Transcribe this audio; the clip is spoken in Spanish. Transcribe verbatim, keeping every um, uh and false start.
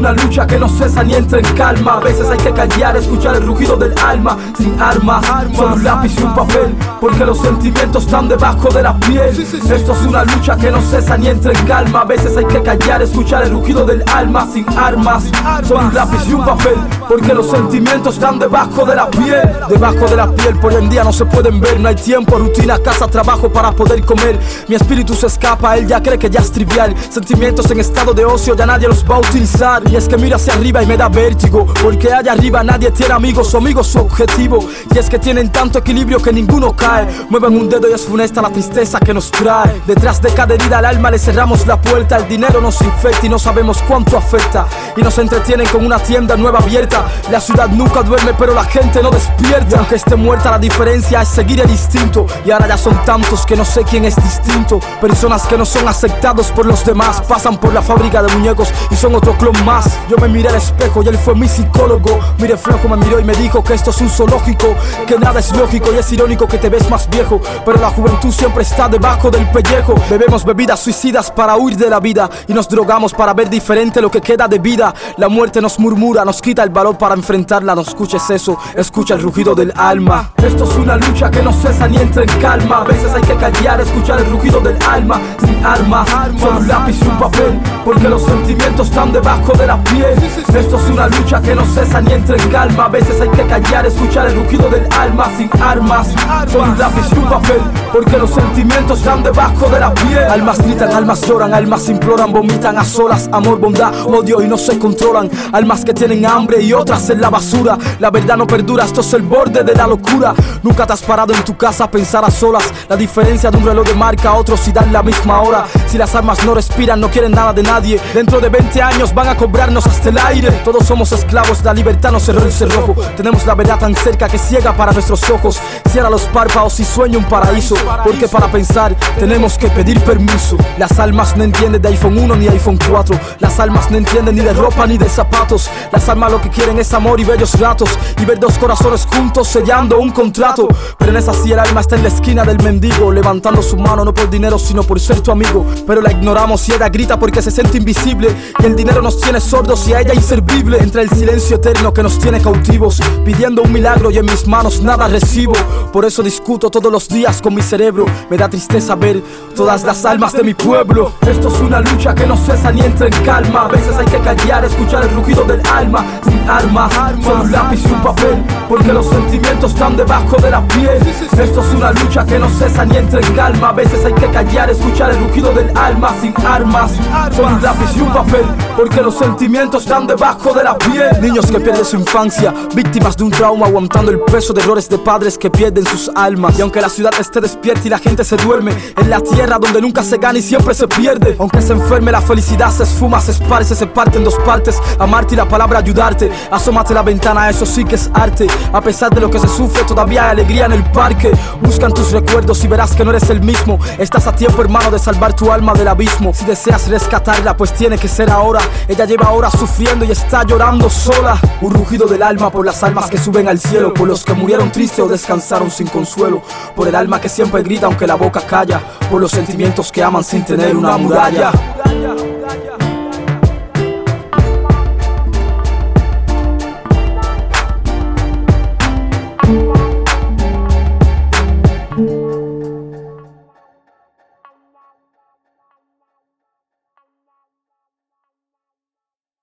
una lucha que no cesa ni entra en calma. A veces hay que callar, escuchar el rugido del alma. Sin armas, solo un lápiz y un papel, porque los sentimientos están debajo de la piel. Esto es una lucha que no cesa ni entra en calma. A veces hay que callar, escuchar el rugido del alma. Sin armas, solo un lápiz y un papel, porque los sentimientos están debajo de la piel. Debajo de la piel por hoy en día no se pueden ver. No hay tiempo, rutina, casa, trabajo para poder comer. Mi espíritu se escapa, él ya cree que ya es trivial. Sentimientos en estado de ocio ya nadie los va a utilizar. Y es que mira hacia arriba y me da vértigo, porque allá arriba nadie tiene amigos, su amigo su objetivo. Y es que tienen tanto equilibrio que ninguno cae. Mueven un dedo y es funesta la tristeza que nos trae. Detrás de cada herida al alma le cerramos la puerta. El dinero nos infecta y no sabemos cuánto afecta. Y nos entretienen con una tienda nueva abierta. La ciudad nunca duerme pero la gente no despierta. Y aunque esté muerta la diferencia es seguir el instinto. Y ahora ya son tantos que no sé quién es distinto. Personas que no son aceptados por los demás, pasan por la fábrica de muñecos y son otro clon más. Yo me miré al espejo y él fue mi psicólogo. Mi reflejo me miró y me dijo que esto es un zoológico, que nada es lógico y es irónico que te ves más viejo, pero la juventud siempre está debajo del pellejo. Bebemos bebidas suicidas para huir de la vida y nos drogamos para ver diferente lo que queda de vida. La muerte nos murmura, nos quita el valor para enfrentarla. No escuches eso, escucha el rugido del alma. Esto es una lucha que no cesa ni entra en calma. A veces hay que callar, escuchar el rugido del alma. Sin armas, solo un lápiz y un papel, porque los sentimientos están debajo de la piel. Esto es una lucha que no cesa ni entra en calma. A veces hay que callar, escuchar el rugido del alma. Sin armas, solo un lápiz y un papel, porque los sentimientos están debajo de la piel. Almas gritan, almas lloran, almas imploran, vomitan a solas, amor, bondad, odio y no se controlan. Almas que tienen hambre y otras en la basura. La verdad no perdura, esto es el borde de la locura. Nunca te has parado en tu casa a pensar a solas la diferencia de un reloj de marca a otro si dan la misma hora. Si las armas no respiran, no quieren nada de nadie. Dentro de veinte años van a cobrarnos hasta el aire. Todos somos esclavos, la libertad nos cerró el cerrojo. Tenemos la verdad tan cerca que ciega para nuestros ojos. Cierra los párpados y sueña un paraíso, porque para pensar tenemos que pedir permiso. Las almas no entienden de iPhone uno ni iPhone cuatro. Las almas no entienden ni de ropa ni de zapatos. Las almas lo que quieren es amor y bellos ratos, y ver dos corazones juntos sellando un contrato. Pero en esa sí el alma está en la esquina del mendigo, levantando su mano no por dinero sino por ser tu amigo. Pero la ignoramos y ella grita porque se siente invisible, y el dinero nos tiene sordos y a ella inservible. Entre el silencio eterno que nos tiene cautivos, pidiendo un milagro y en mis manos nada recibo. Por eso discuto todos los días con mi cerebro. Me da tristeza ver todas las almas de mi pueblo. Esto es una lucha que no cesa ni entra en calma. A veces hay que callar, escuchar el rugido del alma. Sin armas, solo un lápiz y un papel, porque los sentimientos están debajo de la piel. Esto es una lucha que no cesa ni entra en calma. A veces hay que callar, escuchar el rugido del alma. Sin armas, solo un lápiz y un papel, porque los sentimientos están debajo de la piel. Niños que pierden su infancia, víctimas de un trauma, aguantando el peso de errores de padres que pierden sus almas. Y aunque la ciudad esté despierta y la gente se duerme, en la tierra donde nunca se gana y siempre se pierde. Aunque se enferme la felicidad se esfuma, se esparce, se parte en dos partes. Amarte y la palabra ayudarte. Asómate a la ventana, eso sí que es arte. A pesar de lo que se sufre todavía hay alegría en el parque. Buscan tus recuerdos y verás que no eres el mismo. Estás a tiempo, hermano, de salvar tu alma del abismo. Si deseas rescatarla, pues tiene que ser ahora. Ella lleva horas sufriendo y está llorando sola. Un rugido del alma por las almas que suben al cielo, por los que murieron tristes o descansaron sin consuelo, por el alma que siempre grita aunque la boca calla, por los sentimientos que aman sin tener una muralla.